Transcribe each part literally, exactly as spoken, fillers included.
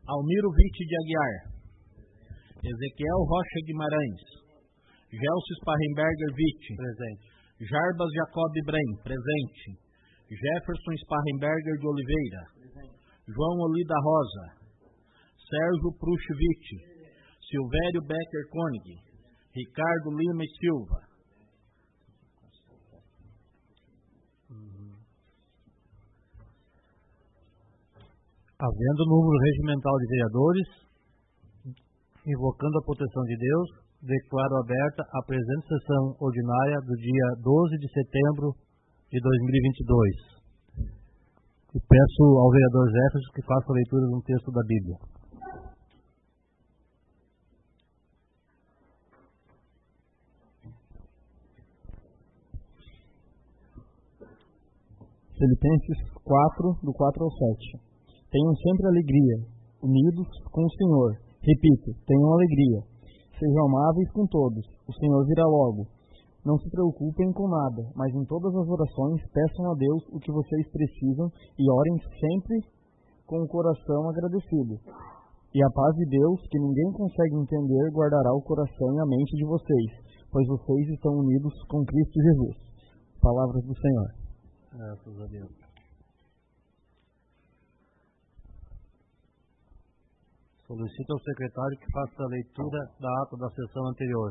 Almiro Vitti de Aguiar, Ezequiel Rocha Guimarães, Gelcio Sparrenberger Vitti, presente. Jarbas Jacob Brem, presente. Jefferson Sparrenberger de Oliveira, presente. João Olida Rosa, Sérgio Prucho Vitti, Silvério Becker Koenig, Ricardo Lima e Silva. Havendo número regimental de vereadores, invocando a proteção de Deus, declaro aberta a presente sessão ordinária do dia doze de setembro de dois mil e vinte e dois. E peço ao vereador Jefferson que faça a leitura de um texto da Bíblia. Filipenses quatro, do quatro ao sete. Tenham sempre alegria, unidos com o Senhor. Repito, tenham alegria. Sejam amáveis com todos. O Senhor virá logo. Não se preocupem com nada, mas em todas as orações peçam a Deus o que vocês precisam e orem sempre com o coração agradecido. E a paz de Deus, que ninguém consegue entender, guardará o coração e a mente de vocês, pois vocês estão unidos com Cristo Jesus. Palavras do Senhor. Graças a Deus. Solicito ao secretário que faça a leitura da ata da sessão anterior.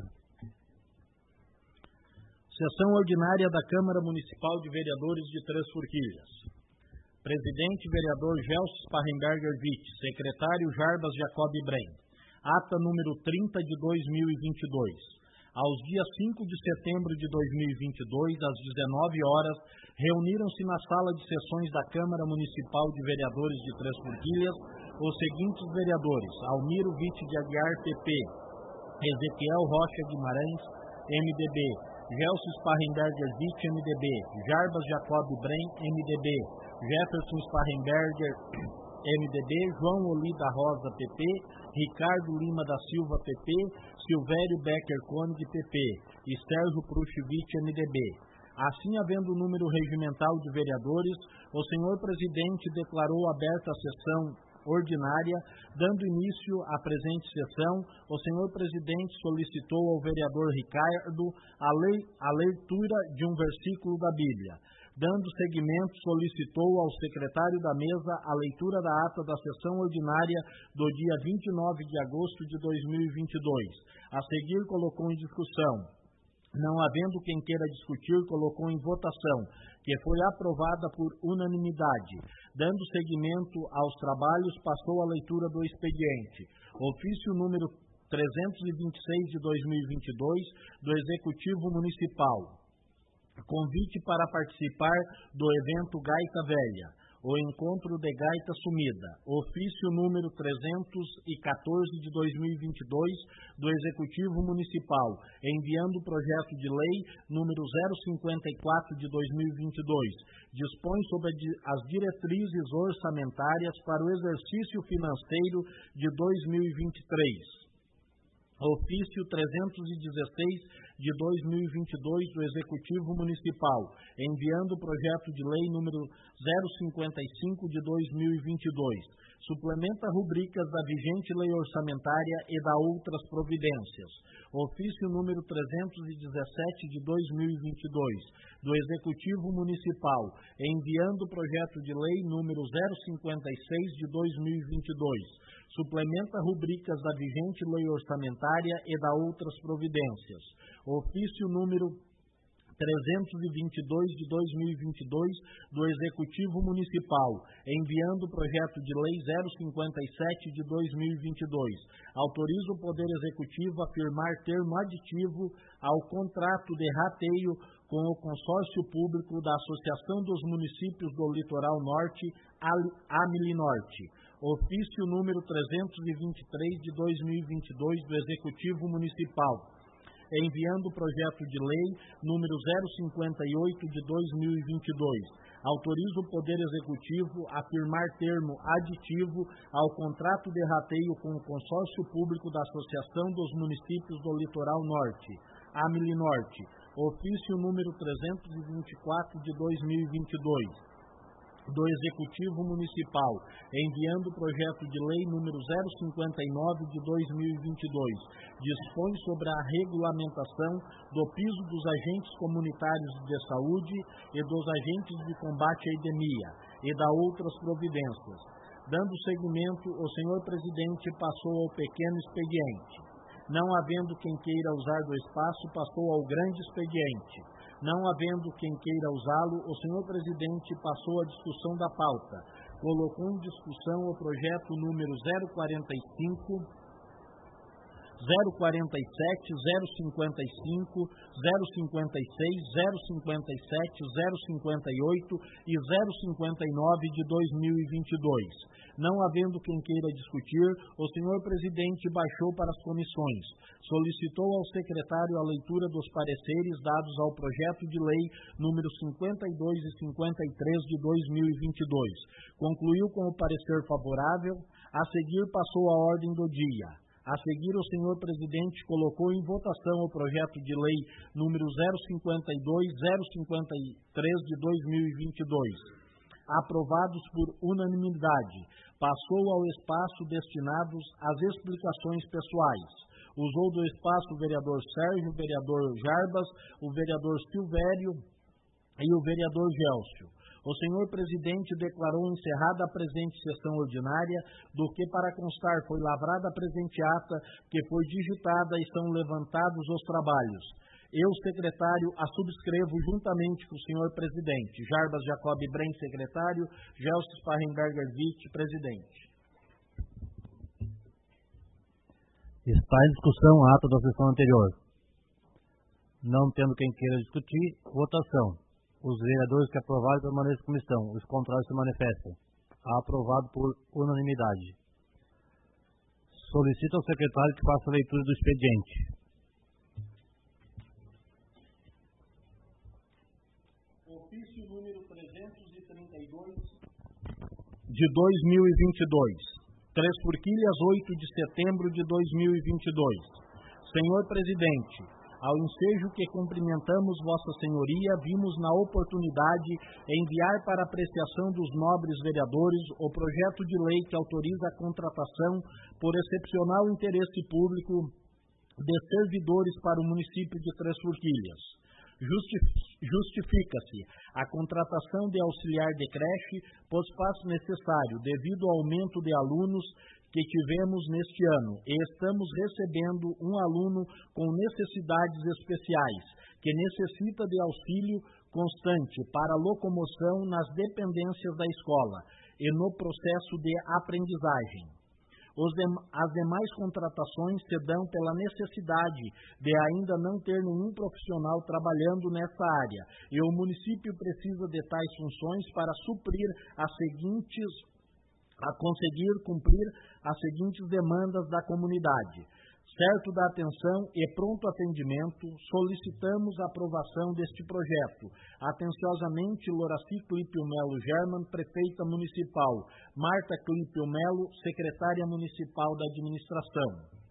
Sessão ordinária da Câmara Municipal de Vereadores de Três Forquilhas. Presidente, vereador Gelcio Sparrenberger Vitti. Secretário, Jarbas Jacob Brem. Ata número trinta de dois mil e vinte e dois. Aos dias cinco de setembro de dois mil e vinte e dois, às dezenove horas, reuniram-se na sala de sessões da Câmara Municipal de Vereadores de Três Forquilhas os seguintes vereadores: Almiro Vitti de Aguiar, P P, Ezequiel Rocha Guimarães, M D B, Gelcio Sparrenberger Vitti, M D B, Jarbas Jacob Brem, M D B, Jefferson Sparrenberger, M D B, João Olida Rosa, P P, Ricardo Lima da Silva, P P, Silvério Becker Koenig, P P, e Sérgio Prucho Vitti, M D B. Assim, havendo o número regimental de vereadores, o senhor presidente declarou aberta a sessão ordinária. Dando início à presente sessão, o senhor presidente solicitou ao vereador Ricardo a, lei, a leitura de um versículo da Bíblia. Dando seguimento, solicitou ao secretário da mesa a leitura da ata da sessão ordinária do dia vinte e nove de agosto de dois mil e vinte e dois. A seguir, colocou em discussão. Não havendo quem queira discutir, colocou em votação, que foi aprovada por unanimidade. Dando seguimento aos trabalhos, passou a leitura do expediente. Ofício número trezentos e vinte e seis de dois mil e vinte e dois do Executivo Municipal. Convite para participar do evento Gaita Velha, o Encontro de Gaita Sumida. Ofício número trezentos e quatorze de dois mil e vinte e dois do Executivo Municipal, enviando o projeto de lei número zero cinquenta e quatro de dois mil e vinte e dois. Dispõe sobre as diretrizes orçamentárias para o exercício financeiro de dois mil e vinte e três. Ofício trezentos e dezesseis de dois mil e vinte e dois do Executivo Municipal, enviando o projeto de lei número zero cinquenta e cinco de dois mil e vinte e dois. Suplementa rubricas da vigente lei orçamentária e da outras providências. Ofício número trezentos e dezessete de dois mil e vinte e dois do Executivo Municipal, enviando o projeto de lei número zero cinquenta e seis de dois mil e vinte e dois. Suplementa rubricas da vigente lei orçamentária e da outras providências. Ofício número trezentos e vinte e dois de dois mil e vinte e dois do Executivo Municipal, enviando o projeto de lei zero cinquenta e sete de dois mil e vinte e dois. Autoriza o Poder Executivo a firmar termo aditivo ao contrato de rateio com o consórcio público da Associação dos Municípios do Litoral Norte, AMILINORTE. Ofício número trezentos e vinte e três de dois mil e vinte e dois do Executivo Municipal, enviando o projeto de lei número zero cinquenta e oito de dois mil e vinte e dois. Autoriza o Poder Executivo a firmar termo aditivo ao contrato de rateio com o consórcio público da Associação dos Municípios do Litoral Norte, AMILINORTE. Ofício número trezentos e vinte e quatro de dois mil e vinte e dois. do Executivo Municipal, enviando o projeto de lei número zero cinquenta e nove de dois mil e vinte e dois, dispõe sobre a regulamentação do piso dos agentes comunitários de saúde e dos agentes de combate à epidemia e da outras providências. Dando seguimento, o senhor presidente passou ao pequeno expediente. Não havendo quem queira usar do espaço, passou ao grande expediente. Não havendo quem queira usá-lo, o senhor presidente passou à discussão da pauta. Colocou em discussão o projeto número zero quarenta e cinco, zero quarenta e sete, zero cinquenta e cinco, zero cinquenta e seis, zero cinquenta e sete, zero cinquenta e oito e zero cinquenta e nove de dois mil e vinte e dois. Não havendo quem queira discutir, o senhor presidente baixou para as comissões. Solicitou ao secretário a leitura dos pareceres dados ao projeto de lei número cinquenta e dois e cinquenta e três de dois mil e vinte e dois. Concluiu com o parecer favorável. A seguir passou a ordem do dia. A seguir, o senhor presidente colocou em votação o projeto de lei número zero cinquenta e dois, zero cinquenta e três de dois mil e vinte e dois. Aprovados por unanimidade, passou ao espaço destinados às explicações pessoais. Usou do espaço o vereador Sérgio, o vereador Jarbas, o vereador Silvério e o vereador Gélcio. O senhor presidente declarou encerrada a presente sessão ordinária, do que para constar foi lavrada a presente ata, que foi digitada e são levantados os trabalhos. Eu, secretário, a subscrevo juntamente com o senhor presidente. Jarbas Jacob Brem, secretário. Gélcio Sparrenberger Witt, presidente. Está em discussão a ata da sessão anterior. Não tendo quem queira discutir, votação. Os vereadores que aprovaram permanecem em comissão. Os contrários se manifestam. Aprovado por unanimidade. Solicito ao secretário que faça a leitura do expediente. Ofício número trezentos e trinta e dois de dois mil e vinte e dois. Três Forquilhas, oito de setembro de dois mil e vinte e dois. Senhor presidente, ao ensejo que cumprimentamos Vossa Senhoria, vimos na oportunidade enviar para apreciação dos nobres vereadores o projeto de lei que autoriza a contratação por excepcional interesse público de servidores para o município de Três Forquilhas. Justifica-se a contratação de auxiliar de creche, pois faz necessário devido ao aumento de alunos que tivemos neste ano, e estamos recebendo um aluno com necessidades especiais, que necessita de auxílio constante para locomoção nas dependências da escola e no processo de aprendizagem. Os dem- as demais contratações se dão pela necessidade de ainda não ter nenhum profissional trabalhando nessa área, e o município precisa de tais funções para suprir as seguintes a conseguir cumprir as seguintes demandas da comunidade. Certo da atenção e pronto atendimento, solicitamos a aprovação deste projeto. Atenciosamente, Loraci Clípio Melo German, prefeita municipal. Marta Clípio Melo, secretária municipal da administração.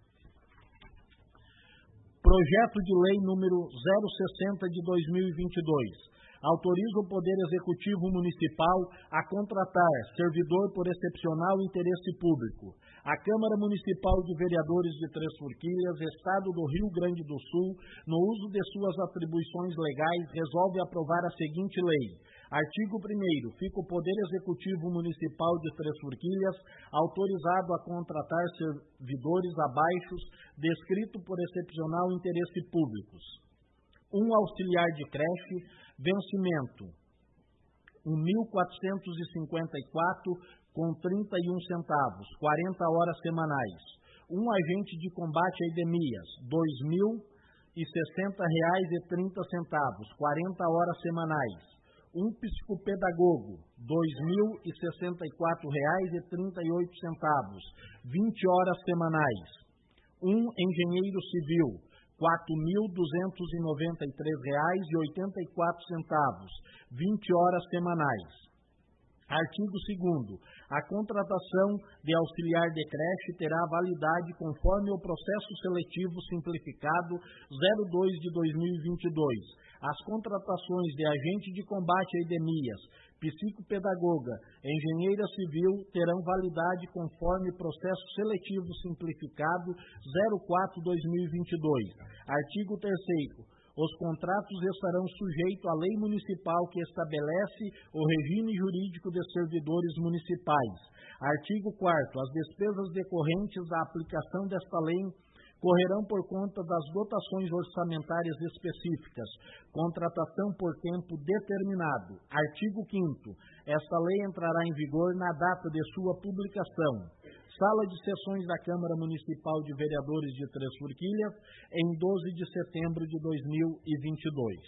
Projeto de lei número zero sessenta de dois mil e vinte e dois. Autoriza o Poder Executivo Municipal a contratar servidor por excepcional interesse público. A Câmara Municipal de Vereadores de Três Forquilhas, Estado do Rio Grande do Sul, no uso de suas atribuições legais, resolve aprovar a seguinte lei. Artigo primeiro. Fica o Poder Executivo Municipal de Três Forquilhas autorizado a contratar servidores abaixo descrito por excepcional interesse públicos. Um auxiliar de creche, vencimento um mil quatrocentos e cinquenta e quatro com trinta e um centavos, quarenta horas semanais. Um agente de combate a epidemias, dois mil e sessenta reais e trinta centavos, quarenta horas semanais. Um psicopedagogo, dois mil e sessenta e quatro reais e trinta e oito centavos, vinte horas semanais. Um engenheiro civil, quatro mil duzentos e noventa e três reais e oitenta e quatro centavos, vinte horas semanais. Artigo segundo. A contratação de auxiliar de creche terá validade conforme o processo seletivo simplificado zero dois de dois mil e vinte e dois. As contratações de agente de combate a epidemias, psicopedagoga, engenheira civil terão validade conforme processo seletivo simplificado zero quatro de dois mil e vinte e dois. Artigo terceiro. Os contratos estarão sujeitos à lei municipal que estabelece o regime jurídico de servidores municipais. Artigo quarto. As despesas decorrentes da aplicação desta lei correrão por conta das dotações orçamentárias específicas, contratação por tempo determinado. Artigo quinto. Esta lei entrará em vigor na data de sua publicação. Sala de Sessões da Câmara Municipal de Vereadores de Três Forquilhas, em doze de setembro de dois mil e vinte e dois.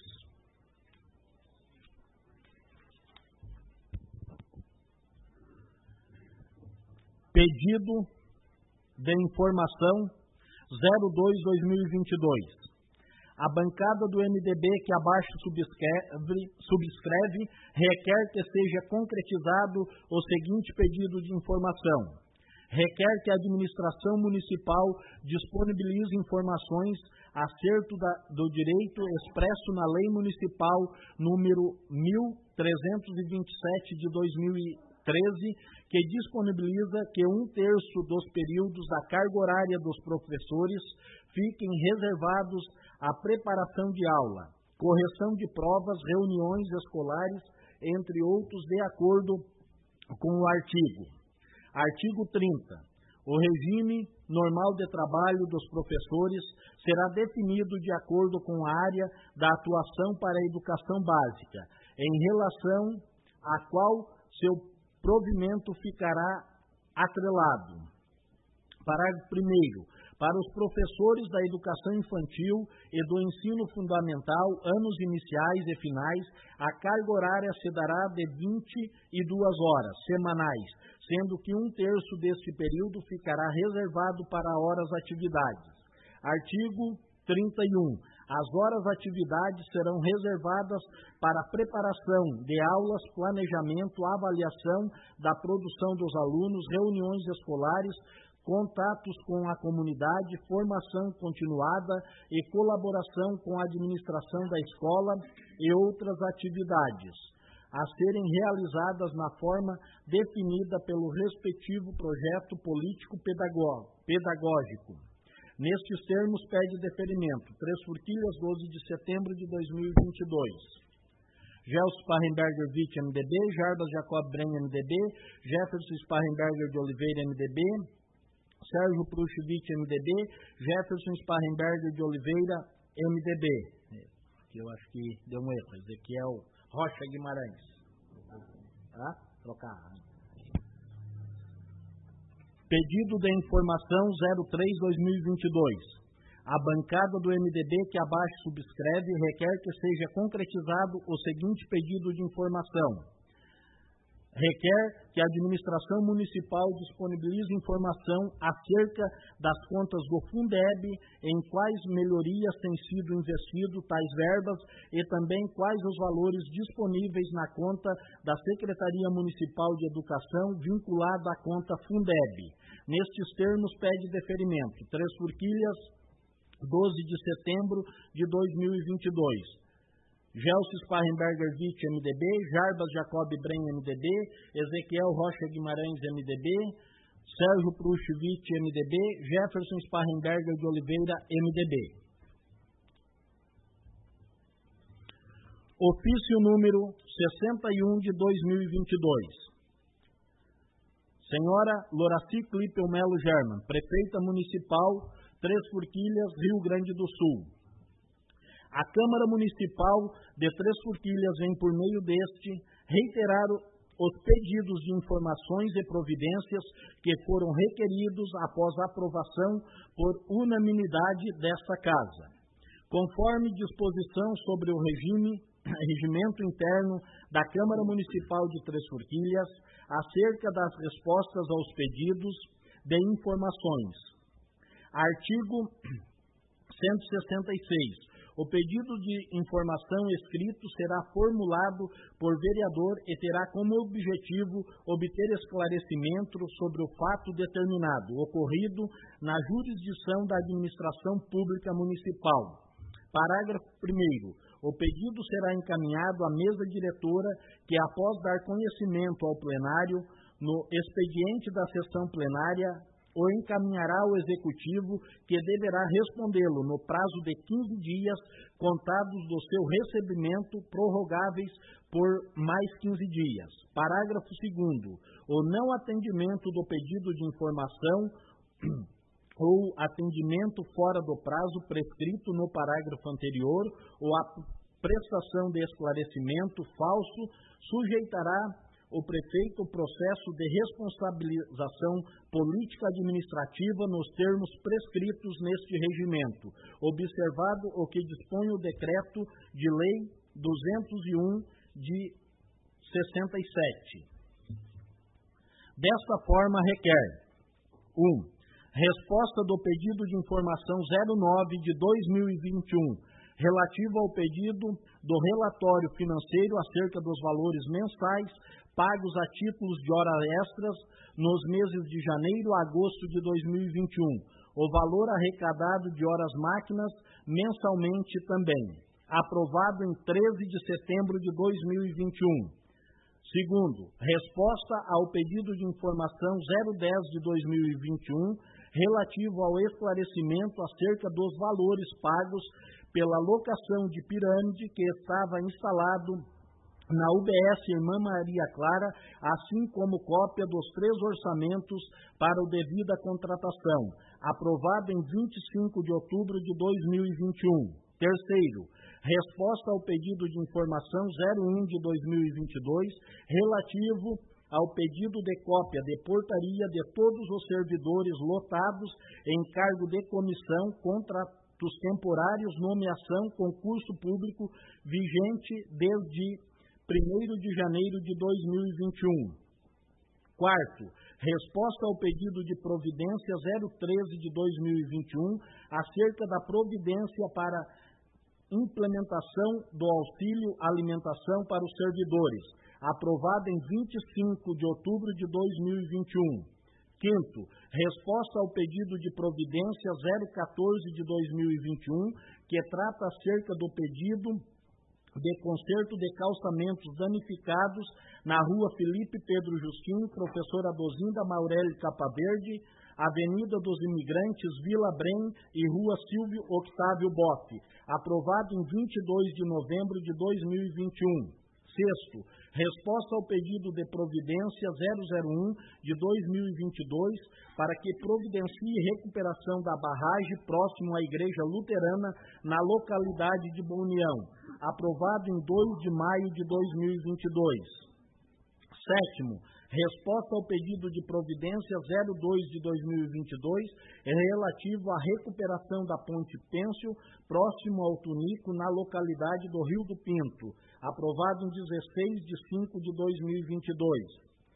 Pedido de informação zero dois de dois mil e vinte e dois. A bancada do M D B que abaixo subscreve, subscreve requer que seja concretizado o seguinte pedido de informação. Requer que a administração municipal disponibilize informações acerca da, do direito expresso na Lei Municipal número mil trezentos e vinte e sete de dois mil e treze, que disponibiliza que um terço dos períodos da carga horária dos professores fiquem reservados à preparação de aula, correção de provas, reuniões escolares, entre outros, de acordo com o artigo. Artigo trinta. O regime normal de trabalho dos professores será definido de acordo com a área da atuação para a educação básica, em relação à qual seu provimento ficará atrelado. Parágrafo primeiro. Para os professores da educação infantil e do ensino fundamental, anos iniciais e finais, a carga horária se dará de vinte e duas horas semanais, sendo que um terço deste período ficará reservado para horas atividades. Artigo trinta e um. As horas atividades serão reservadas para a preparação de aulas, planejamento, avaliação da produção dos alunos, reuniões escolares, contatos com a comunidade, formação continuada e colaboração com a administração da escola e outras atividades, a serem realizadas na forma definida pelo respectivo projeto político-pedagógico. Nestes termos, pede deferimento. Três Forquilhas, doze de setembro de dois mil e vinte e dois. Gelson Sparrenberger Witt, M D B, Jarbas Jacob Bren, M D B, Jefferson Sparrenberger de Oliveira, M D B, Sérgio Pruchwitz, M D B, Jefferson Sparrenberger de Oliveira, M D B. Que eu acho que deu um erro. Ezequiel Rocha Guimarães. Tá? Trocar. Pedido de informação zero três de dois mil e vinte e dois. A bancada do M D B que abaixo subscreve requer que seja concretizado o seguinte pedido de informação. Requer que a administração municipal disponibilize informação acerca das contas do Fundeb, em quais melhorias têm sido investido tais verbas e também quais os valores disponíveis na conta da Secretaria Municipal de Educação vinculada à conta Fundeb. Nestes termos, pede deferimento. Três Forquilhas, doze de setembro de dois mil e vinte e dois. Gelson Sparrenberger Witt, M D B, Jarbas Jacob Bren, M D B, Ezequiel Rocha Guimarães, M D B, Sérgio Pruchwitz, M D B, Jefferson Sparrenberger de Oliveira, M D B. Ofício número sessenta e um de dois mil e vinte e dois. Senhora Loraci Clipel Melo German, Prefeita Municipal, Três Forquilhas, Rio Grande do Sul. A Câmara Municipal de Três Forquilhas vem, por meio deste, reiterar os pedidos de informações e providências que foram requeridos após a aprovação por unanimidade desta Casa. Conforme disposição sobre o regime, regimento interno da Câmara Municipal de Três Forquilhas, acerca das respostas aos pedidos de informações. Artigo cento e sessenta e seis. O pedido de informação escrito será formulado por vereador e terá como objetivo obter esclarecimento sobre o fato determinado, ocorrido na jurisdição da administração pública municipal. Parágrafo primeiro. O pedido será encaminhado à mesa diretora, que, após dar conhecimento ao plenário, no expediente da sessão plenária, o encaminhará ao Executivo, que deverá respondê-lo no prazo de quinze dias, contados do seu recebimento, prorrogáveis por mais quinze dias. Parágrafo segundo. O não atendimento do pedido de informação ou atendimento fora do prazo prescrito no parágrafo anterior, ou a prestação de esclarecimento falso, sujeitará o prefeito o processo de responsabilização política administrativa nos termos prescritos neste regimento, observado o que dispõe o decreto de lei duzentos e um de sessenta e sete. Desta forma, requer um. Resposta do pedido de informação zero nove de dois mil e vinte e um, relativo ao pedido do relatório financeiro acerca dos valores mensais pagos a títulos de horas extras nos meses de janeiro a agosto de dois mil e vinte e um, o valor arrecadado de horas máquinas mensalmente também, aprovado em treze de setembro de dois mil e vinte e um. Segundo, resposta ao pedido de informação zero dez de dois mil e vinte e um, relativo ao esclarecimento acerca dos valores pagos pela locação de pirâmide que estava instalado na U B S Irmã Maria Clara, assim como cópia dos três orçamentos para o devida contratação, aprovado em vinte e cinco de outubro de dois mil e vinte e um. Terceiro, resposta ao pedido de informação zero um de dois mil e vinte e dois, relativo ao pedido de cópia de portaria de todos os servidores lotados em cargo de comissão, contratos temporários, nomeação, concurso público, vigente desde primeiro de janeiro de dois mil e vinte e um. Quarto, resposta ao pedido de providência zero treze de dois mil e vinte e um, acerca da providência para implementação do auxílio alimentação para os servidores, aprovada em vinte e cinco de outubro de dois mil e vinte e um. Quinto, resposta ao pedido de providência zero quatorze de dois mil e vinte e um, que trata acerca do pedido de conserto de calçamentos danificados na rua Felipe Pedro Justino, professora Dozinda Maurelli Capaverde, Avenida dos Imigrantes, Vila Brem e rua Silvio Octávio Boff, aprovado em vinte e dois de novembro de dois mil e vinte e um. Sexto, resposta ao pedido de providência zero zero um de dois mil e vinte e dois para que providencie recuperação da barragem próximo à Igreja Luterana na localidade de Boa União, aprovado em dois de maio de dois mil e vinte e dois. Sétimo, resposta ao pedido de providência zero dois de dois mil e vinte e dois relativo à recuperação da ponte Pêncio, próximo ao Tunico, na localidade do Rio do Pinto, aprovado em dezesseis de cinco de dois mil e vinte e dois.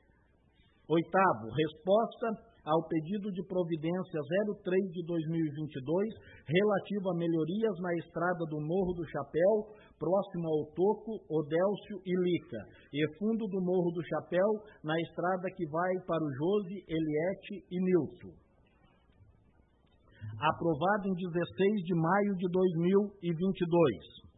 Oitavo, resposta ao pedido de providência zero três de dois mil e vinte e dois, relativo a melhorias na estrada do Morro do Chapéu, próximo ao Toco, Odélcio e Lica, e fundo do Morro do Chapéu, na estrada que vai para o Jose, Eliette e Nilton. Aprovado em dezesseis de maio de dois mil e vinte e dois.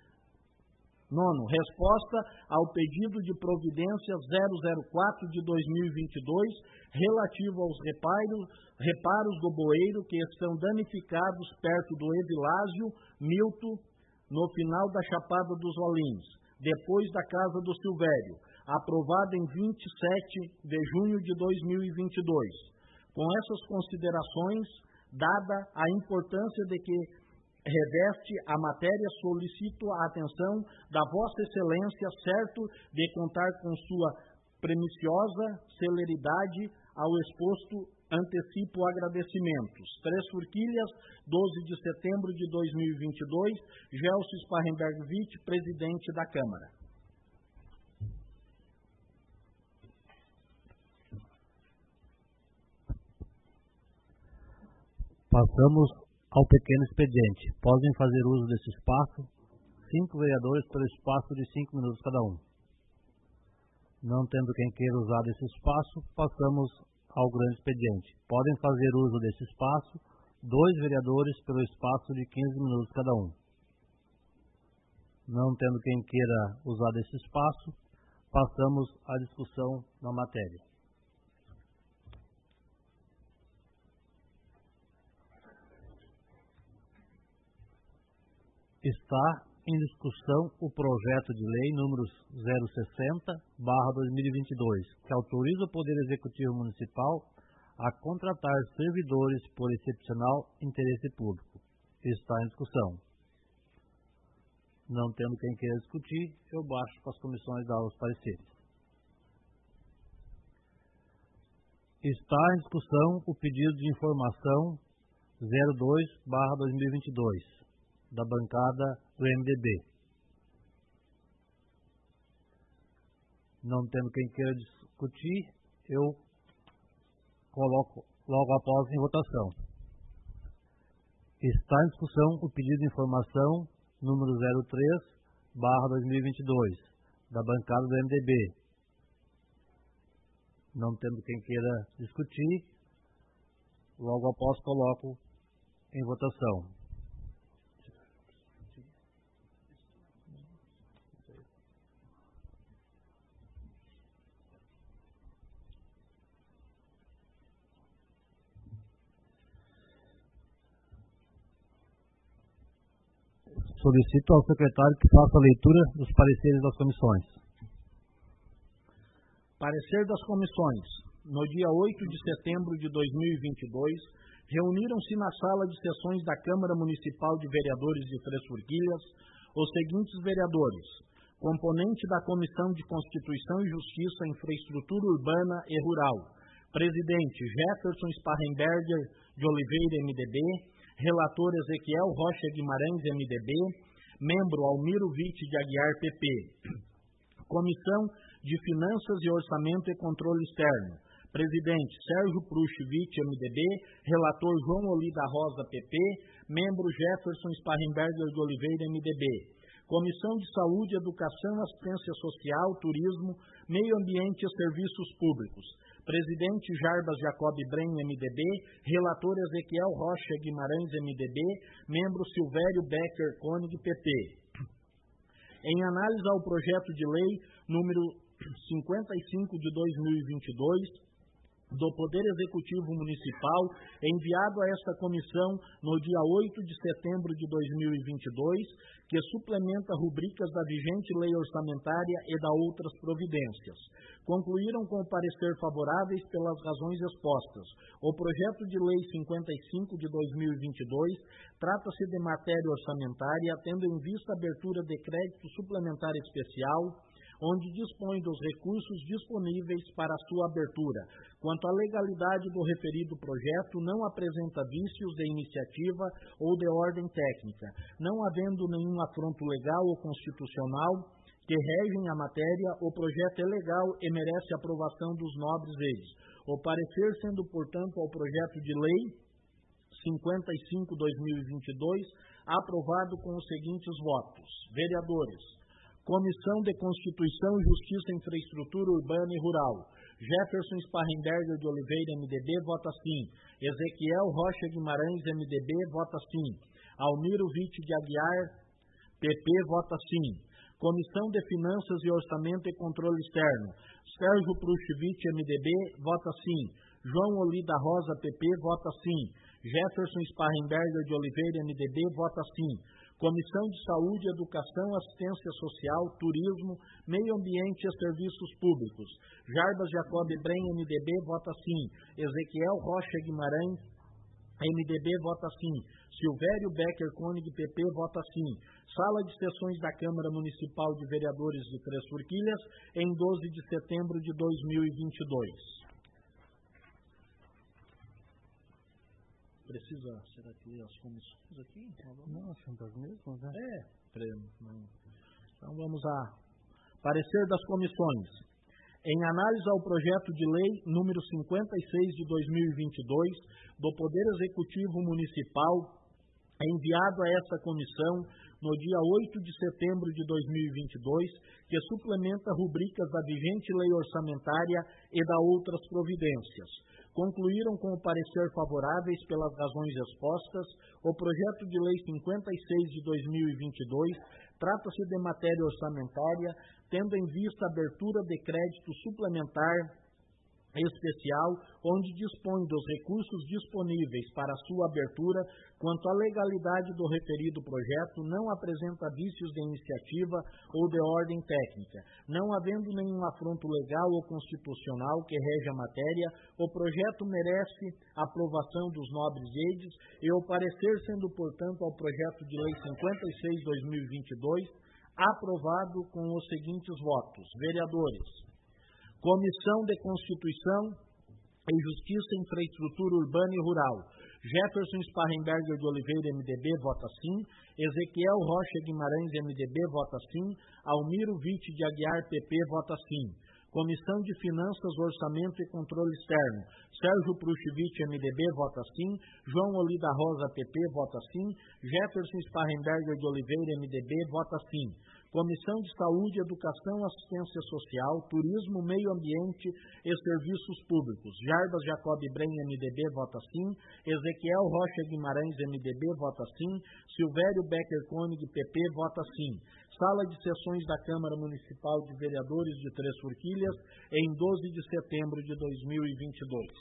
Nono, resposta ao pedido de providência zero zero quatro de dois mil e vinte e dois, relativo aos reparos, reparos do bueiro que estão danificados perto do Evilásio Milton, no final da Chapada dos Olins, depois da Casa do Silvério, aprovado em vinte e sete de junho de dois mil e vinte e dois. Com essas considerações, dada a importância de que reveste a matéria, solicito a atenção da Vossa Excelência, certo de contar com sua premiciosa celeridade ao exposto, antecipo agradecimentos. Três Forquilhas, doze de setembro de dois mil e vinte e dois, Gelson Sparrenberg Witt, presidente da Câmara. Passamos ao pequeno expediente. Podem fazer uso desse espaço cinco vereadores pelo espaço de cinco minutos cada um. Não tendo quem queira usar desse espaço, passamos ao grande expediente. Podem fazer uso desse espaço dois vereadores pelo espaço de quinze minutos cada um. Não tendo quem queira usar desse espaço, passamos à discussão na matéria. Está em discussão o projeto de lei número zero sessenta barra dois mil e vinte e dois, que autoriza o Poder Executivo Municipal a contratar servidores por excepcional interesse público. Está em discussão. Não tendo quem queira discutir, eu baixo para as comissões dar os pareceres. Está em discussão o pedido de informação zero dois barra dois mil e vinte e dois. Da bancada do M D B. Não tendo quem queira discutir, eu coloco logo após em votação. Está em discussão o pedido de informação número zero três barra dois mil e vinte e dois, da bancada do M D B. Não tendo quem queira discutir, logo após coloco em votação. Solicito ao secretário que faça a leitura dos pareceres das comissões. Parecer das comissões. No dia oito de setembro de dois mil e vinte e dois, reuniram-se na sala de sessões da Câmara Municipal de Vereadores de Três Forquilhas os seguintes vereadores: componente da Comissão de Constituição e Justiça, Infraestrutura Urbana e Rural, presidente Jefferson Sparrenberger de Oliveira, M D B, relator Ezequiel Rocha Guimarães, M D B, membro Almiro Vitti de Aguiar, P P. Comissão de Finanças e Orçamento e Controle Externo, presidente Sérgio Prucci Vitti, M D B, relator João Oli da Rosa, P P, membro Jefferson Sparrenberger de Oliveira, M D B. Comissão de Saúde, Educação, Assistência Social, Turismo, Meio Ambiente e Serviços Públicos, presidente Jarbas Jacob Bren, M D B, relator Ezequiel Rocha Guimarães, M D B, membro Silvério Becker Koenig, P P. Em análise ao projeto de lei número cinquenta e cinco de dois mil e vinte e dois, do Poder Executivo Municipal, enviado a esta comissão no dia oito de setembro de dois mil e vinte e dois, que suplementa rubricas da vigente lei orçamentária e da outras providências. Concluíram com o parecer favoráveis pelas razões expostas. O projeto de lei cinquenta e cinco de dois mil e vinte e dois trata-se de matéria orçamentária, tendo em vista a abertura de crédito suplementar especial, onde dispõe dos recursos disponíveis para a sua abertura. Quanto à legalidade do referido projeto, não apresenta vícios de iniciativa ou de ordem técnica, não havendo nenhum afronto legal ou constitucional que regem a matéria. O projeto é legal e merece aprovação dos nobres eles. O parecer sendo, portanto, ao projeto de lei cinquenta e cinco de dois mil e vinte e dois, aprovado com os seguintes votos. Vereadores: Comissão de Constituição, Justiça, Infraestrutura Urbana e Rural, Jefferson Sparrenberger de Oliveira, M D B, vota sim. Ezequiel Rocha Guimarães, M D B, vota sim. Almiro Vitti de Aguiar, P P, vota sim. Comissão de Finanças e Orçamento e Controle Externo, Sérgio Prucci Vitti, M D B, vota sim. João Oli da Rosa, P P, vota sim. Jefferson Sparrenberger de Oliveira, M D B, vota sim. Comissão de Saúde, Educação, Assistência Social, Turismo, Meio Ambiente e Serviços Públicos, Jarbas Jacob Bren, M D B, vota sim. Ezequiel Rocha Guimarães, M D B, vota sim. Silvério Becker Koenig, P P, vota sim. Sala de Sessões da Câmara Municipal de Vereadores de Três Forquilhas, em doze de setembro de dois mil e vinte e dois. Precisa, será que as comissões aqui? Não, são das mesmas, né? É, então vamos a parecer das comissões. Em análise ao projeto de lei número cinquenta e seis de dois mil e vinte e dois, do Poder Executivo Municipal, enviado a essa comissão no dia oito de setembro de dois mil e vinte e dois, que suplementa rubricas da vigente lei orçamentária e da outras providências. Concluíram com o parecer favoráveis pelas razões expostas o projeto de lei cinquenta e seis de dois mil e vinte e dois. Trata-se de matéria orçamentária, tendo em vista a abertura de crédito suplementar especial, onde dispõe dos recursos disponíveis para sua abertura, quanto à legalidade do referido projeto, não apresenta vícios de iniciativa ou de ordem técnica. Não havendo nenhum afronto legal ou constitucional que rege a matéria, o projeto merece a aprovação dos nobres edes e o parecer sendo, portanto, ao projeto de lei cinquenta e seis de dois mil e vinte e dois, aprovado com os seguintes votos. Vereadores: Comissão de Constituição e Justiça, Infraestrutura Urbana e Rural, Jefferson Sparrenberger de Oliveira, M D B, vota sim. Ezequiel Rocha Guimarães, M D B, vota sim. Almiro Witt de Aguiar, P P, vota sim. Comissão de Finanças, Orçamento e Controle Externo, Sérgio Pruchevich, M D B, vota sim. João Olida Rosa, P P, vota sim. Jefferson Sparrenberger de Oliveira, M D B, vota sim. Comissão de Saúde, Educação, Assistência Social, Turismo, Meio Ambiente e Serviços Públicos, Jarbas Jacob Bren, M D B, vota sim. Ezequiel Rocha Guimarães, M D B, vota sim. Silvério Becker Koenig, P P, vota sim. Sala de Sessões da Câmara Municipal de Vereadores de Três Forquilhas, em doze de setembro de dois mil e vinte e dois.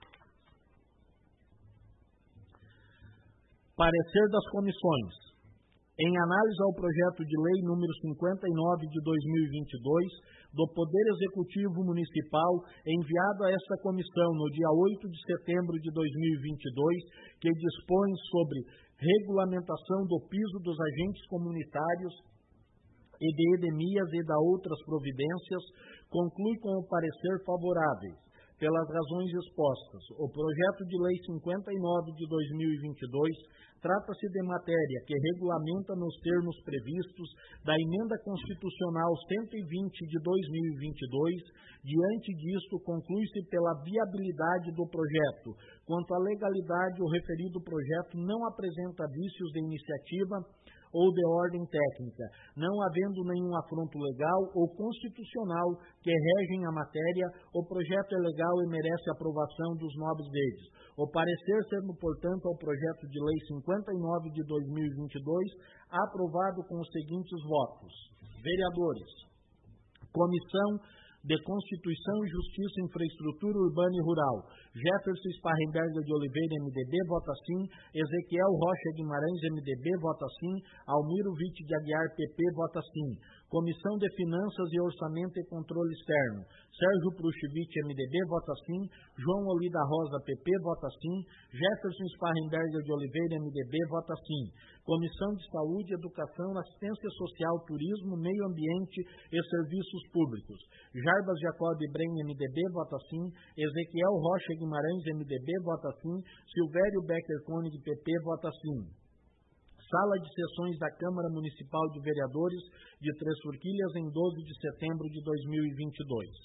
Parecer das comissões. Em análise ao projeto de lei número cinquenta e nove de dois mil e vinte e dois, do Poder Executivo Municipal, enviado a esta comissão no dia oito de setembro de dois mil e vinte e dois, que dispõe sobre regulamentação do piso dos agentes comunitários e de edemias e da outras providências, conclui com o parecer favoráveis. Pelas razões expostas, o projeto de lei cinquenta e nove de dois mil e vinte e dois trata-se de matéria que regulamenta nos termos previstos da Emenda Constitucional cento e vinte de dois mil e vinte e dois. Diante disto, conclui-se pela viabilidade do projeto. Quanto à legalidade, o referido projeto não apresenta vícios de iniciativa ou de ordem técnica, não havendo nenhum afronto legal ou constitucional que regem a matéria, o projeto é legal e merece aprovação dos nobres edes. O parecer sendo, portanto, ao projeto de lei cinquenta e nove de dois mil e vinte e dois, aprovado com os seguintes votos. Vereadores: Comissão de Constituição e Justiça, Infraestrutura Urbana e Rural, Jefferson Sparrenberger de Oliveira, M D B, vota sim. Ezequiel Rocha Guimarães, M D B, vota sim. Almiro Witt de Aguiar, P P, vota sim. Comissão de Finanças e Orçamento e Controle Externo, Sérgio Pruchevich, M D B, vota sim. João Olida Rosa, P P, vota sim. Jefferson Sparrenberger de Oliveira, M D B, vota sim. Comissão de Saúde, Educação, Assistência Social, Turismo, Meio Ambiente e Serviços Públicos, Jarbas Jacob Bren, M D B, vota sim. Ezequiel Rocha Guimarães, M D B, vota sim. Silvério Becker Koenig, P P, vota sim. Sala de Sessões da Câmara Municipal de Vereadores de Três Forquilhas, em doze de setembro de dois mil e vinte e dois.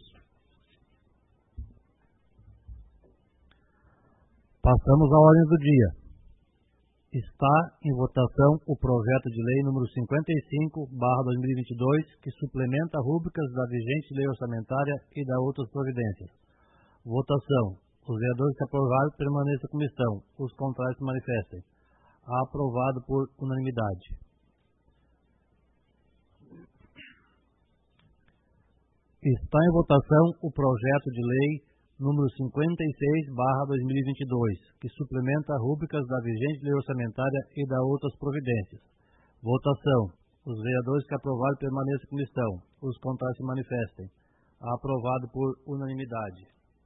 Passamos à ordem do dia. Está em votação o projeto de lei número cinquenta e cinco barra dois mil e vinte e dois, que suplementa rubricas da vigente lei orçamentária e da outras providências. Votação. Os vereadores que aprovaram permaneçam como estão. Os contrários se manifestem. Aprovado por unanimidade. Está em votação o projeto de lei número cinquenta e seis barra dois mil e vinte e dois, que suplementa rubricas da vigente lei orçamentária e da outras providências. Votação. Os vereadores que aprovaram permaneçam como estão. Os contrários se manifestem. Aprovado por unanimidade.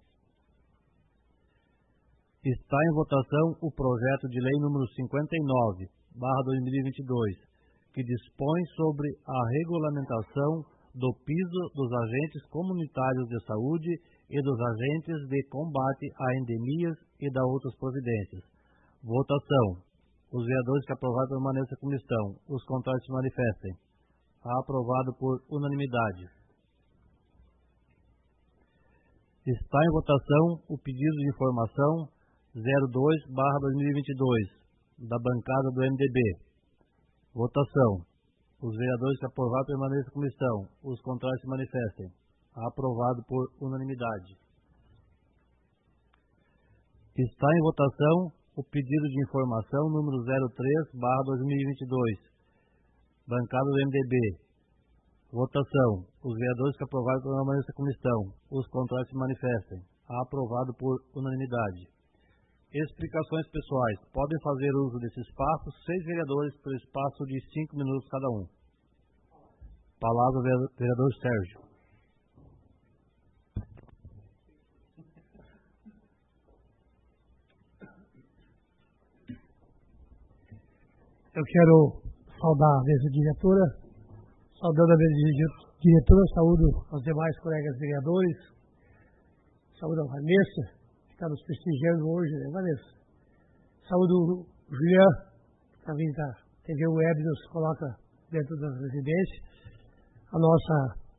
Está em votação o projeto de lei número cinquenta e nove barra dois mil e vinte e dois, que dispõe sobre a regulamentação do piso dos agentes comunitários de saúde e dos agentes de combate a endemias e da outras providências. Votação. Os vereadores que aprovaram permaneçam como estão. Os contrários se manifestem. Aprovado por unanimidade. Está em votação o pedido de informação zero dois barra dois mil e vinte e dois, da bancada do M D B. Votação. Os vereadores que aprovaram permaneçam na comissão. Os contrários se manifestem. Aprovado por unanimidade. Está em votação o pedido de informação número zero três barra dois mil e vinte e dois. Bancada do M D B. Votação. Os vereadores que aprovaram permaneçam na comissão. Os contrários se manifestem. Aprovado por unanimidade. Explicações pessoais. Podem fazer uso desse espaço seis vereadores por espaço de cinco minutos cada um. Palavra do vereador Sérgio. Eu quero saudar a mesa diretora, saudando a mesa diretora, saúdo aos demais colegas vereadores, saúdo a Vanessa, que está nos prestigiando hoje, né, Vanessa? Saúdo o Julian, que está vindo da T V Web, nos coloca dentro da residência, a nossa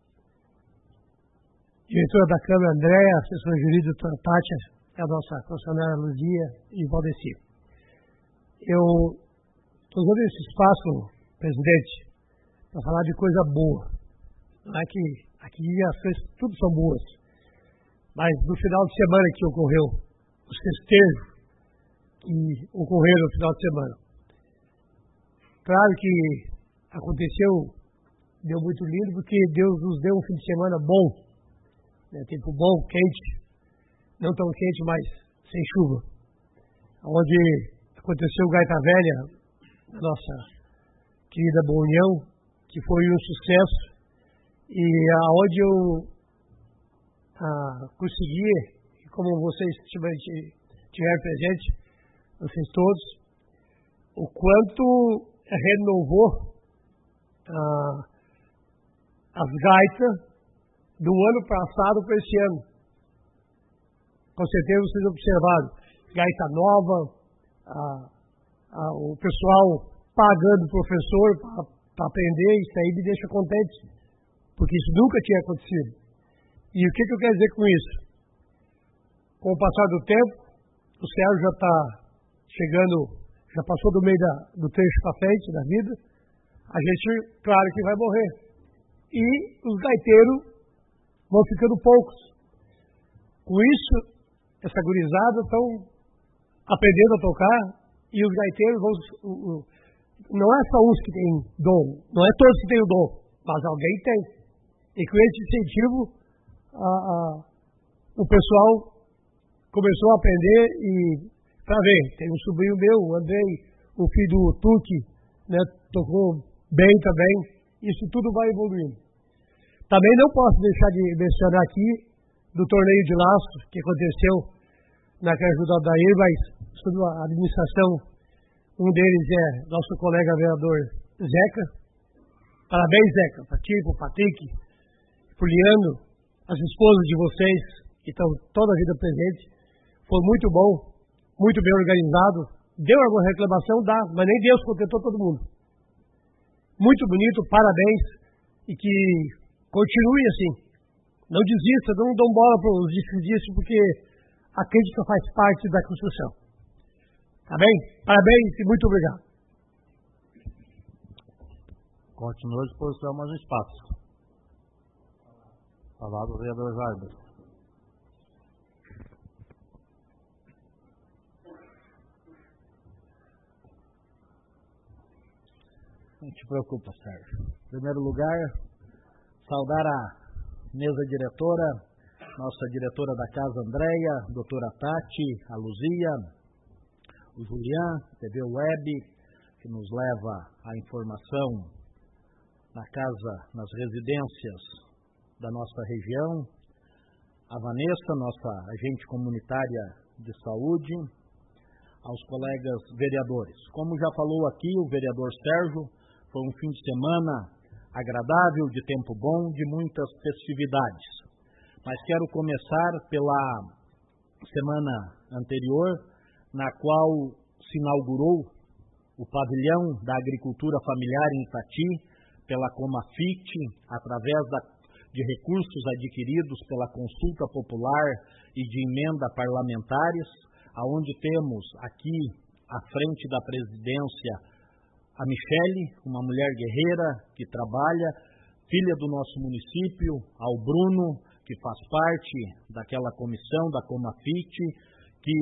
diretora da Câmara, Andréa, a assessora jurídica, doutora Tátia, e a nossa funcionária Luzia e Valdeci. Eu estou usando esse espaço, presidente, para falar de coisa boa. Não é que aqui as coisas tudo são boas, mas no final de semana que ocorreu, os festejos que ocorreram no final de semana, claro que aconteceu, deu muito lindo, porque Deus nos deu um fim de semana bom, né, tempo bom, quente, não tão quente, mas sem chuva, onde aconteceu o Gaita Velha, nossa querida Boa União, que foi um sucesso, e aonde eu ah, consegui, como vocês tiveram presente, vocês todos, o quanto renovou ah, as gaitas do ano passado para esse ano. Com certeza vocês observaram, gaita nova, ah, ah, o pessoal pagando o professor para aprender, isso aí me deixa contente, porque isso nunca tinha acontecido. E o que, que eu quero dizer com isso? Com o passar do tempo, o Sérgio já está chegando, já passou do meio da, do trecho para frente da vida, a gente, claro que vai morrer. E os gaiteiros vão ficando poucos. Com isso, essa gurizada estão aprendendo a tocar, e os gaiteiros vão... Não é só uns que têm dom, não é todos que têm o dom, mas alguém tem. E com esse incentivo, a, a, o pessoal começou a aprender e, para ver, tem um sobrinho meu, o Andrei, o filho do Tuque, né, tocou bem também, isso tudo vai evoluindo. Também não posso deixar de mencionar aqui do torneio de laços que aconteceu na Casa do Aldair, mas sob a administração. Um deles é nosso colega vereador Zeca. Parabéns, Zeca, para ti, para o Patrick, para o Liano, as esposas de vocês, que estão toda a vida presentes. Foi muito bom, muito bem organizado. Deu alguma reclamação? Dá, mas nem Deus contentou todo mundo. Muito bonito, parabéns, e que continue assim. Não desista, não dão bola para os descredícios, porque a crítica faz parte da construção. Tá bem? Parabéns e muito obrigado. Continua à disposição mais um espaço. Palavra do vereador Jarbas. Não te preocupa, Sérgio. Em primeiro lugar, saudar a mesa diretora, nossa diretora da casa, Andréia, doutora Tati, a Luzia, o Julian, T V Web, que nos leva a informação na casa, nas residências da nossa região, a Vanessa, nossa agente comunitária de saúde, aos colegas vereadores. Como já falou aqui o vereador Sérgio, foi um fim de semana agradável, de tempo bom, de muitas festividades. Mas quero começar pela semana anterior, na qual se inaugurou o pavilhão da agricultura familiar em Itati, pela Comafit, através da, de recursos adquiridos pela consulta popular e de emenda parlamentares, aonde temos aqui à frente da presidência a Michele, uma mulher guerreira que trabalha, filha do nosso município, ao Bruno, que faz parte daquela comissão da Comafit, que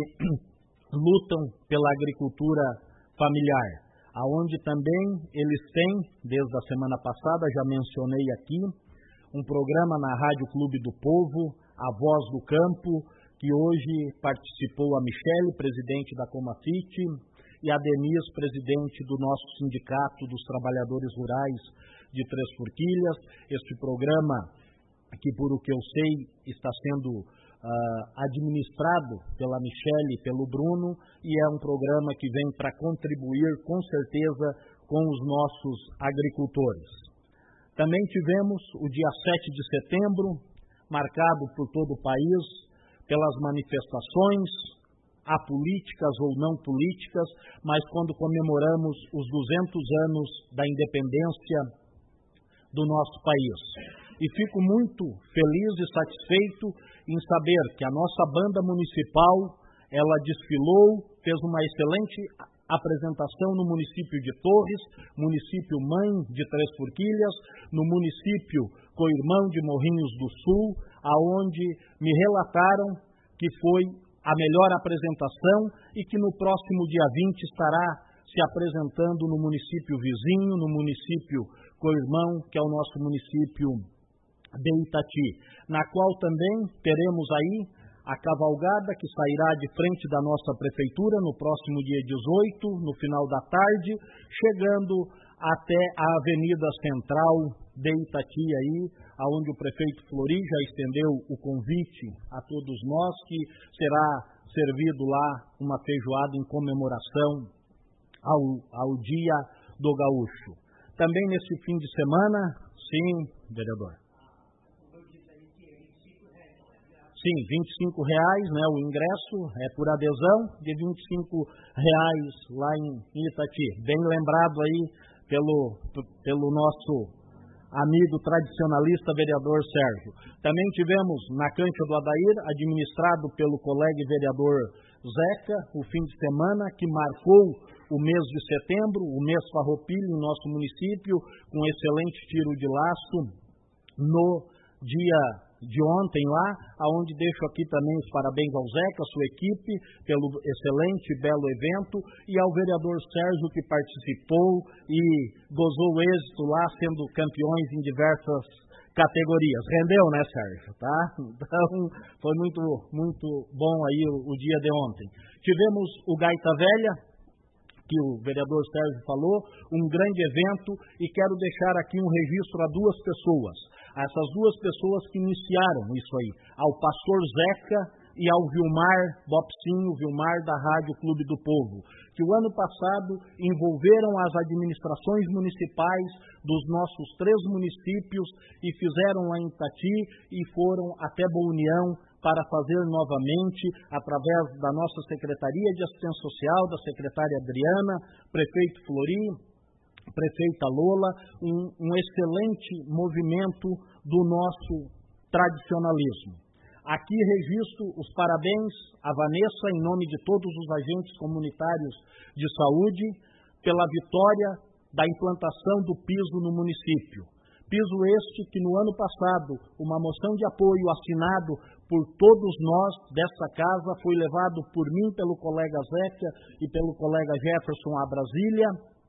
lutam pela agricultura familiar, aonde também eles têm, desde a semana passada, já mencionei aqui, um programa na Rádio Clube do Povo, A Voz do Campo, que hoje participou a Michele, presidente da Comafit, e a Denise, presidente do nosso Sindicato dos Trabalhadores Rurais de Três Forquilhas. Este programa, que por o que eu sei, está sendo uh, administrado pela Michele e pelo Bruno, e é um programa que vem para contribuir, com certeza, com os nossos agricultores. Também tivemos o dia sete de setembro, marcado por todo o país, pelas manifestações, apolíticas ou não políticas, mas quando comemoramos os duzentos anos da independência do nosso país. E fico muito feliz e satisfeito em saber que a nossa banda municipal, ela desfilou, fez uma excelente apresentação no município de Torres, município mãe de Três Forquilhas, no município co-irmão de Morrinhos do Sul, aonde me relataram que foi a melhor apresentação e que no próximo dia vinte estará se apresentando no município vizinho, no município co-irmão, que é o nosso município de Itati, na qual também teremos aí a cavalgada que sairá de frente da nossa prefeitura no próximo dia dezoito, no final da tarde, chegando até a Avenida Central de Itati, aí, aonde o prefeito Flori já estendeu o convite a todos nós, que será servido lá uma feijoada em comemoração ao, ao Dia do Gaúcho. Também nesse fim de semana, sim, vereador. Sim, vinte e cinco reais, né, o ingresso é por adesão, de vinte e cinco reais lá em Itati. Bem lembrado aí pelo, pelo nosso amigo tradicionalista vereador Sérgio. Também tivemos na Cancha do Adair, administrado pelo colega e vereador Zeca, o fim de semana que marcou o mês de setembro, o mês farroupilha em nosso município, com um excelente tiro de laço no dia de ontem lá, aonde deixo aqui também os parabéns ao Zeca, a sua equipe, pelo excelente e belo evento, e ao vereador Sérgio, que participou e gozou o êxito lá, sendo campeões em diversas categorias. Rendeu, né, Sérgio? Tá? Então, foi muito, muito bom aí o, o dia de ontem. Tivemos o Gaita Velha, que o vereador Sérgio falou, um grande evento, e quero deixar aqui um registro a duas pessoas, a essas duas pessoas que iniciaram isso aí, ao pastor Zeca e ao Vilmar Bopsinho, Vilmar da Rádio Clube do Povo, que o ano passado envolveram as administrações municipais dos nossos três municípios e fizeram lá em Itati e foram até Boa União para fazer novamente, através da nossa Secretaria de Assistência Social, da secretária Adriana, prefeito Flori, prefeita Lola, um, um excelente movimento do nosso tradicionalismo. Aqui registro os parabéns à Vanessa, em nome de todos os agentes comunitários de saúde, pela vitória da implantação do piso no município. Piso este que no ano passado, uma moção de apoio assinado por todos nós dessa casa foi levado por mim, pelo colega Zeca e pelo colega Jefferson a Brasília,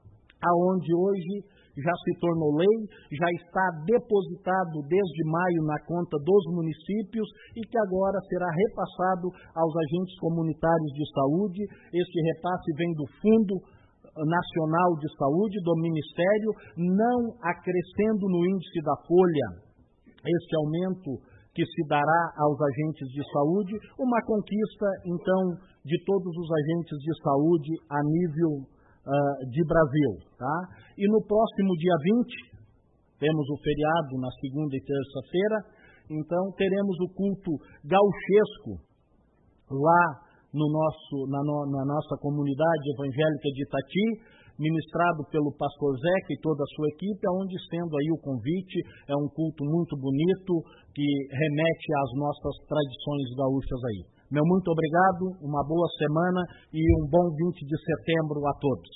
aonde hoje já se tornou lei, já está depositado desde maio na conta dos municípios e que agora será repassado aos agentes comunitários de saúde. Este repasse vem do Fundo Nacional de Saúde, do Ministério, não acrescendo no índice da folha este aumento que se dará aos agentes de saúde, uma conquista, então, de todos os agentes de saúde a nível Uh, de Brasil, tá? E no próximo dia vinte, temos o feriado na segunda e terça-feira, então teremos o culto gauchesco lá no nosso, na, no, na nossa comunidade evangélica de Itati, ministrado pelo pastor Zeca e toda a sua equipe, onde estendo aí o convite, é um culto muito bonito, que remete às nossas tradições gaúchas aí. Meu muito obrigado, uma boa semana e um bom vinte de setembro a todos.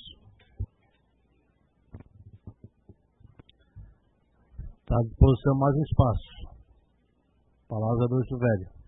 Está à disposição mais um espaço. Palavra do Urso Velho.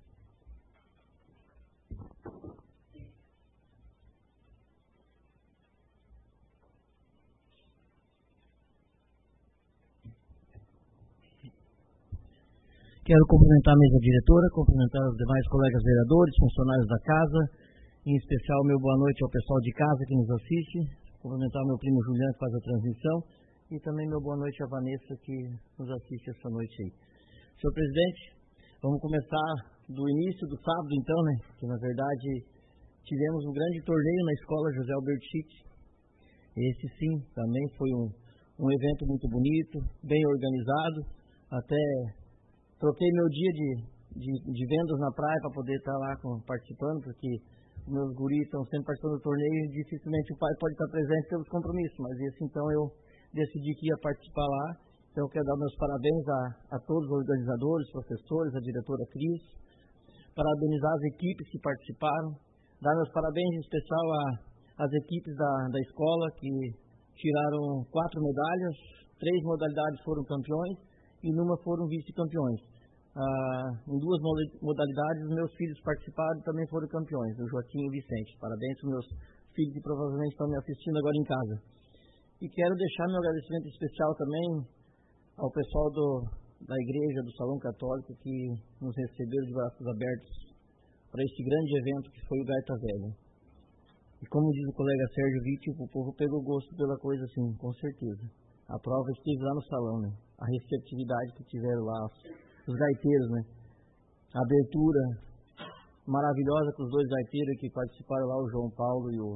Quero cumprimentar a mesa diretora, cumprimentar os demais colegas vereadores, funcionários da casa, em especial meu boa noite ao pessoal de casa que nos assiste, cumprimentar meu primo Juliano que faz a transmissão e também meu boa noite à Vanessa que nos assiste essa noite aí. Senhor presidente, vamos começar do início do sábado então, né? Que na verdade tivemos um grande torneio na escola José Albertite. Esse sim, também foi um, um evento muito bonito, bem organizado, até troquei meu dia de, de, de vendas na praia para poder estar lá com, participando, porque os meus guris estão sempre participando do torneio e dificilmente o pai pode estar presente pelos compromissos, mas esse então eu decidi que ia participar lá. Então eu quero dar meus parabéns a, a todos os organizadores, professores, a diretora Cris, parabenizar as equipes que participaram, dar meus parabéns em especial às equipes da, da escola que tiraram quatro medalhas, três modalidades foram campeões e numa foram vice-campeões. Ah, em duas modalidades, os meus filhos participaram e também foram campeões, o Joaquim e o Vicente. Parabéns para os meus filhos que provavelmente estão me assistindo agora em casa. E quero deixar meu agradecimento especial também ao pessoal do, da igreja, do Salão Católico, que nos receberam de braços abertos para este grande evento que foi o Gaita Velha. E como diz o colega Sérgio Vitti, o povo pegou gosto pela coisa assim, com certeza. A prova esteve lá no salão, né? A receptividade que tiveram lá, os, os gaiteiros, né? A abertura maravilhosa com os dois gaiteiros que participaram lá, o João Paulo e o...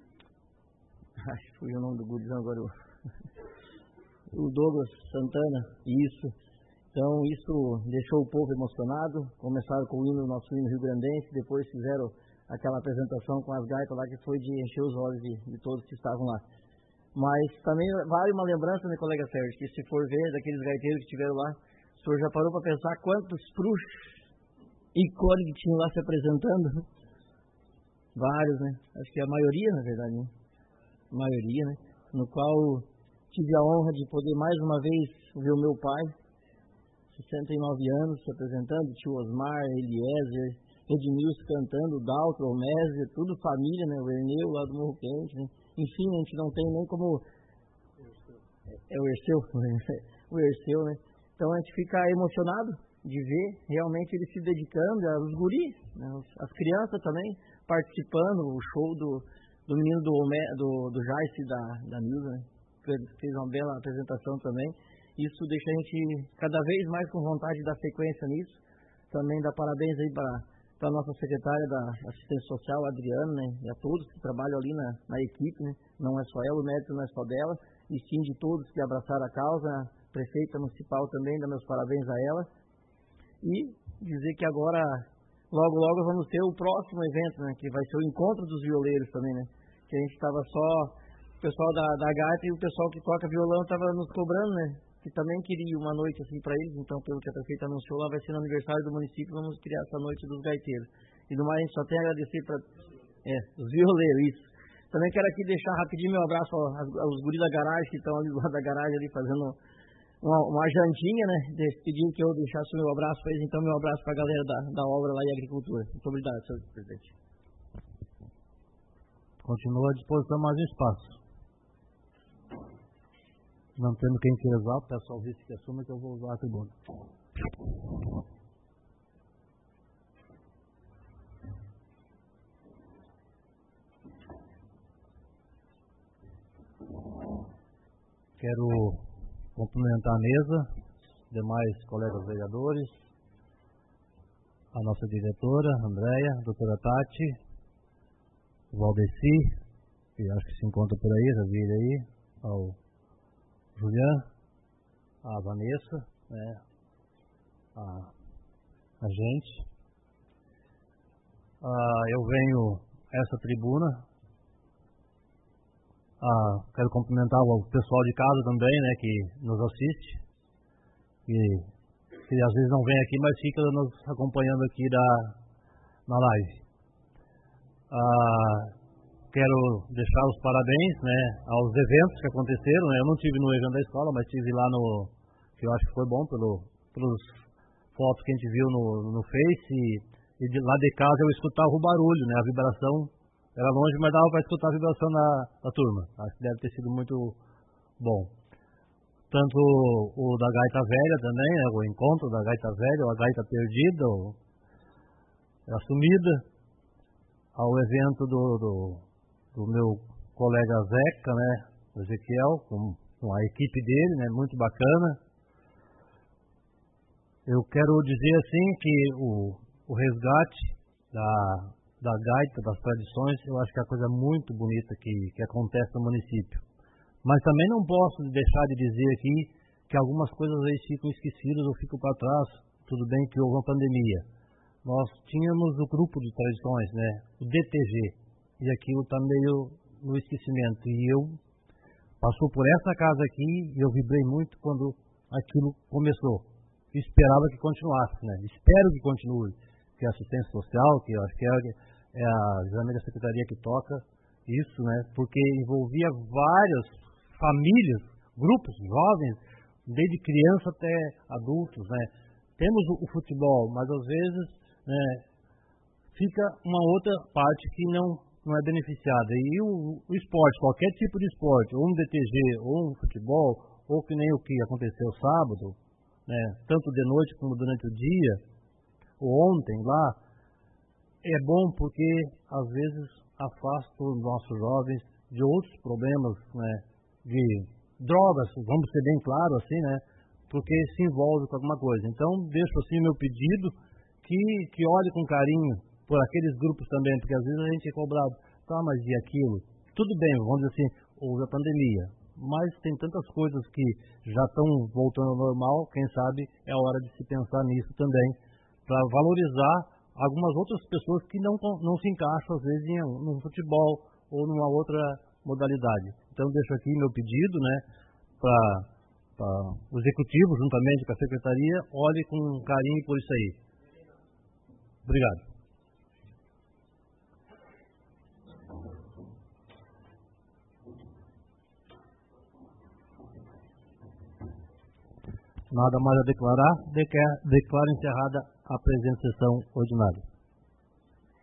Ai, fui o nome do gurizão agora, o... o Douglas Santana, isso. Então, isso deixou o povo emocionado. Começaram com o hino, o nosso hino rio-grandense, depois fizeram aquela apresentação com as gaitas lá que foi de encher os olhos de, de todos que estavam lá. Mas também vale uma lembrança, né, colega Sérgio, que se for ver daqueles gaiteiros que estiveram lá, o senhor já parou para pensar quantos fruxos e cores que tinham lá se apresentando? Vários, né? Acho que a maioria, na verdade, né? A maioria, né? No qual tive a honra de poder mais uma vez ver o meu pai, sessenta e nove anos, se apresentando, tio Osmar, Eliezer, Edmilson cantando, Daltro, Mésia, tudo família, né? O Erneu lá do Morro Quente, né? Enfim, a gente não tem nem como... É o Erceu, o Erceu, né? Então a gente fica emocionado de ver realmente ele se dedicando, os guris, né? As crianças também participando, o show do, do menino do, do, do Jaice da, da Nilza, né? Fez uma bela apresentação também. Isso deixa a gente cada vez mais com vontade de dar sequência nisso. Também dá parabéns aí para... para a nossa secretária da Assistência Social, a Adriana, né, e a todos que trabalham ali na, na equipe, né, não é só ela, o mérito não é só dela, e sim de todos que abraçaram a causa, a prefeita municipal também, dá meus parabéns a ela, e dizer que agora, logo, logo vamos ter o próximo evento, né, que vai ser o encontro dos violeiros também, né, que a gente estava só, o pessoal da, da gaita e o pessoal que toca violão estava nos cobrando, né, que também queria uma noite assim para eles, então pelo que a prefeita anunciou lá, vai ser no aniversário do município, vamos criar essa noite dos gaiteiros. E do mais a gente só tem a agradecer para é, os violeiros, isso. Também quero aqui deixar rapidinho meu abraço aos, aos guris da garagem, que estão ali do lado da garagem, ali fazendo uma, uma jantinha, né, pedindo que eu deixasse o meu abraço para eles, então meu abraço para a galera da, da obra lá e agricultura. Muito obrigado, senhor presidente. Continua à disposição mais um espaço. Não tendo quem queira usar, o pessoal vice que assuma que eu vou usar a tribuna. Quero cumprimentar a mesa, demais colegas vereadores, a nossa diretora, Andréia, a doutora Tati, o Valdeci, que acho que se encontra por aí, já vi ele aí, ao Julian, a Vanessa, né, a, a gente. Ah, eu venho a essa tribuna, ah, quero cumprimentar o pessoal de casa também, né, que nos assiste, que, que às vezes não vem aqui, mas fica nos acompanhando aqui da, na live. Ah, quero deixar os parabéns, né, aos eventos que aconteceram, né? Eu não tive no evento da escola, mas tive lá no, que eu acho que foi bom pelo, pelos fotos que a gente viu no, no Face, e, e de, lá de casa eu escutava o barulho, né, a vibração era longe, mas dava para escutar a vibração da, da turma. Acho que deve ter sido muito bom. Tanto o, o da Gaita Velha também, né, o encontro da Gaita Velha, ou a Gaita Perdida, ou a Sumida, ao evento do, do, do meu colega Zeca, né, o Ezequiel, com, com a equipe dele, né, muito bacana. Eu quero dizer assim que o, o resgate da, da gaita, das tradições, eu acho que é uma coisa muito bonita que, que acontece no município. Mas também não posso deixar de dizer aqui que algumas coisas aí ficam esquecidas ou ficam para trás. Tudo bem que houve uma pandemia. Nós tínhamos o grupo de tradições, né, o D T G, e aquilo está meio no esquecimento. E eu passou por essa casa aqui e eu vibrei muito quando aquilo começou. Esperava que continuasse, né? Espero que continue, que a assistência social, que eu acho que é a exame da secretaria que toca isso, né? Porque envolvia várias famílias, grupos, jovens, desde criança até adultos, né? Temos o, o futebol, mas às vezes, né, fica uma outra parte que não, não é beneficiada. E o, o esporte, qualquer tipo de esporte, ou um D T G, ou um futebol, ou que nem o que aconteceu sábado, né, tanto de noite como durante o dia, ou ontem lá, é bom porque às vezes afasta os nossos jovens de outros problemas, né, de drogas, vamos ser bem claros assim, né, porque se envolve com alguma coisa. Então deixo assim meu pedido que, que olhe com carinho por aqueles grupos também, porque às vezes a gente é cobrado, tá, mas e aquilo? Tudo bem, vamos dizer assim, houve a pandemia, mas tem tantas coisas que já estão voltando ao normal, quem sabe é a hora de se pensar nisso também, para valorizar algumas outras pessoas que não, não se encaixam, às vezes, em um futebol ou numa outra modalidade. Então, deixo aqui meu pedido, né, para o executivo, juntamente com a secretaria, olhe com carinho por isso aí. Obrigado. Nada mais a declarar, declaro encerrada a presente sessão ordinária.